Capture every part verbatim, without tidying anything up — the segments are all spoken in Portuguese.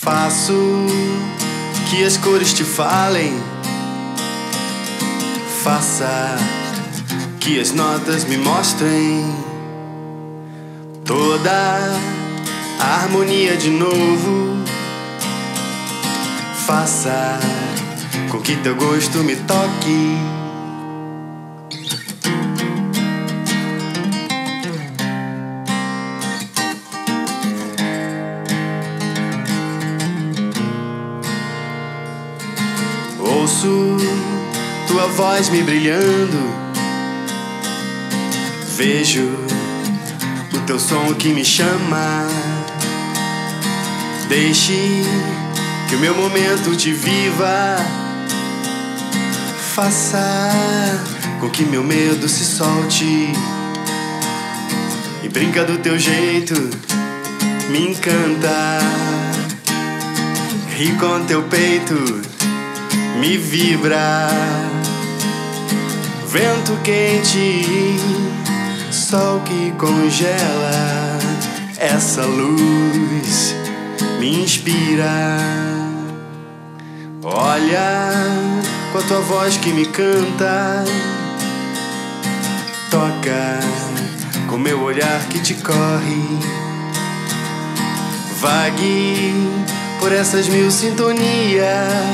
Faço que as cores te falem, faça que as notas me mostrem toda a harmonia de novo. Faça com que teu gosto me toque. Ouço tua voz me brilhando, vejo o teu som que me chama. Deixe que o meu momento te viva, faça com que meu medo se solte e brinca do teu jeito, me encanta. Ri com teu peito, me vibra. Vento quente, sol que congela, essa luz me inspira. Olha com a tua voz que me canta, toca com meu olhar que te corre. Vague por essas mil sintonias,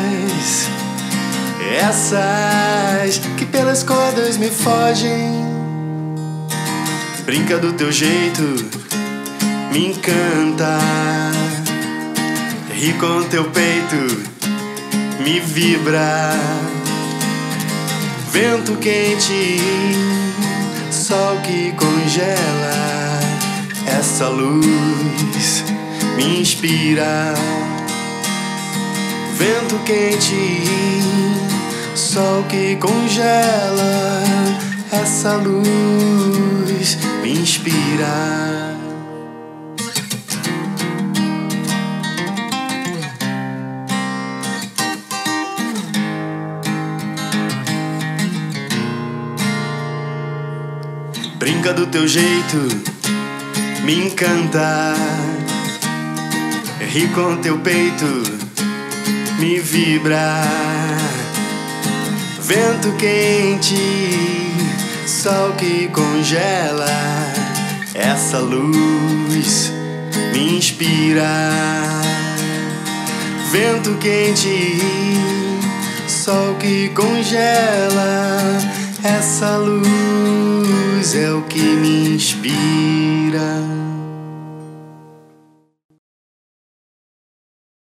essas que pelas cordas me fogem. Brinca do teu jeito, me encanta. Ri com teu peito, me vibra. Vento quente, sol que congela, essa luz me inspira. Vento quente, sol que congela, essa luz me inspira. Brinca do teu jeito, me encanta. Ri com teu peito, me vibra. Vento quente, sol que congela, essa luz me inspira. Vento quente, sol que congela, essa luz é o que me inspira.